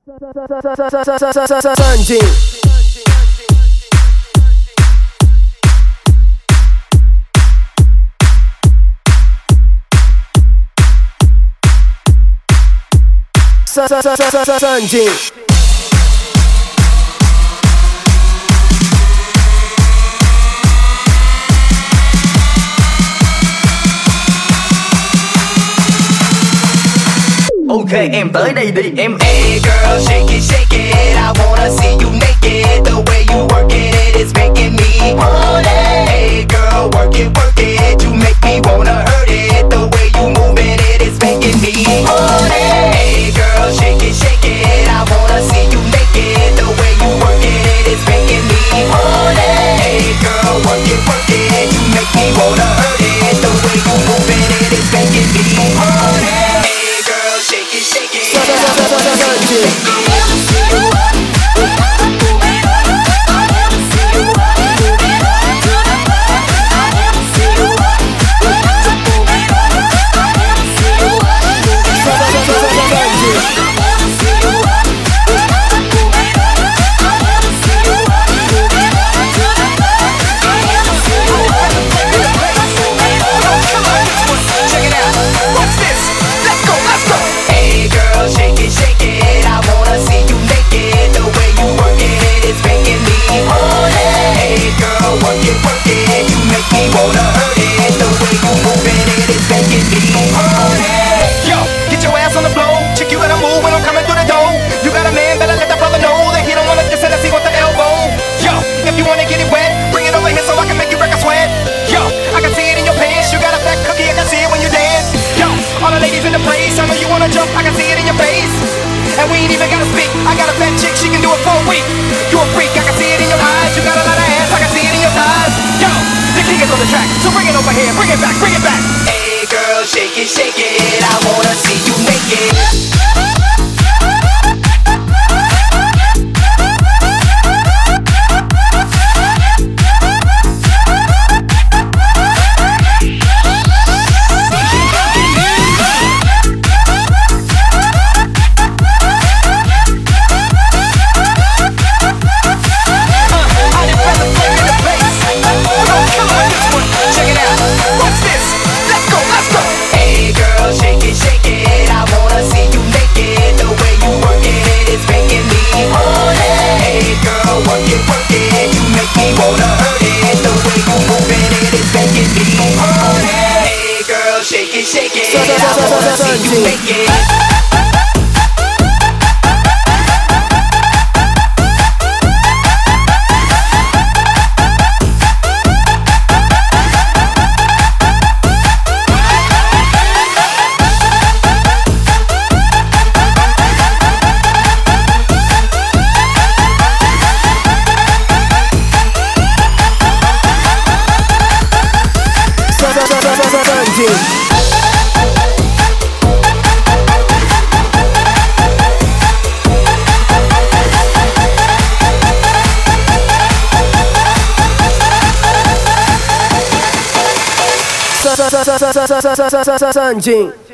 Sanjing. Sanjing. Ok em tới đây đi em. Hey girl, shake it, I wanna see you naked. The way you working it is making me horny. Hey girl, work it, you make me wanna hurt it. The way you moving it is making me horny. Hey girl, shake it, I wanna see you naked. The way you working it is making me horny. Hey girl, work it, you make me wanna hurt it. The way you moving it is making me horny. Shake it, jump, I can see it in your face. And we ain't even gotta speak. I got a fat chick, she can do it for a week. You a freak, I can see it in your eyes. You got a lot of ass, I can see it in your thighs. Yo, the king is on the track, so bring it over here, bring it back, bring it back. Hey girl, shake it, I wanna see you naked. Shake it, I wanna see you naked. Sanjing.